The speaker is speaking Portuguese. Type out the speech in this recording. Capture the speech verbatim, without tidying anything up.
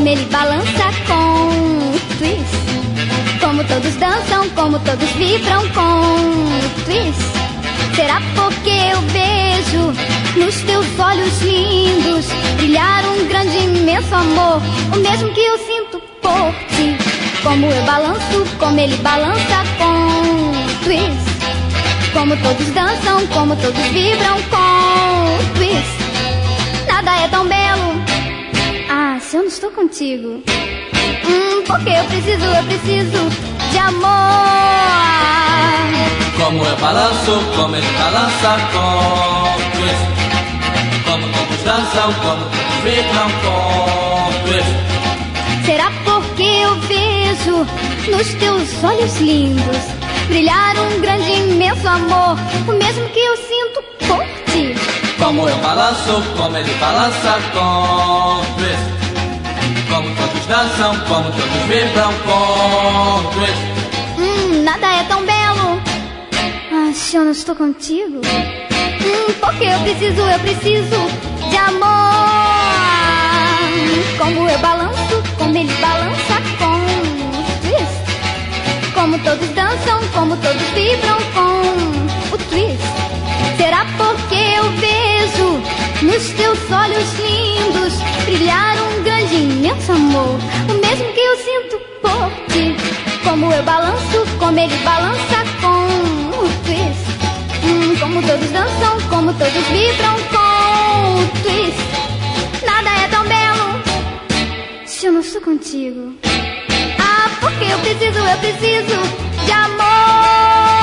como ele balança com o twist. Como todos dançam, como todos vibram com o twist. Será porque eu vejo nos teus olhos lindos brilhar um grande, imenso amor, o mesmo que eu sinto por ti. Como eu balanço, como ele balança com o twist. Como todos dançam, como todos vibram com o twist. Nada é tão belo, ah, se eu não estou contigo. Hum, porque eu preciso, eu preciso de amor. Como eu balanço, como ele balança com twist. Como todos dançam, como todos vibram com twist. Será porque eu vejo nos teus olhos lindos brilhar um grande, imenso amor, o mesmo que eu sinto por ti. Como eu balanço, como ele balança com twist. Como todos dançam, como todos vibram com twist. Hum, nada é tão belo, ah, se eu não estou contigo. Hum, porque eu preciso, eu preciso de amor. Como eu balanço, como ele balança com o twist. Como todos dançam, como todos vibram com o twist. Será porque eu vejo nos teus olhos lindos brilhar um grande, imenso amor, o mesmo que eu sinto por ti. Como eu balanço, como ele balança com o twist. Hum, como todos dançam, como todos vibram com o twist. Nada é tão belo se eu não estou contigo. Ah, porque eu preciso, eu preciso de amor.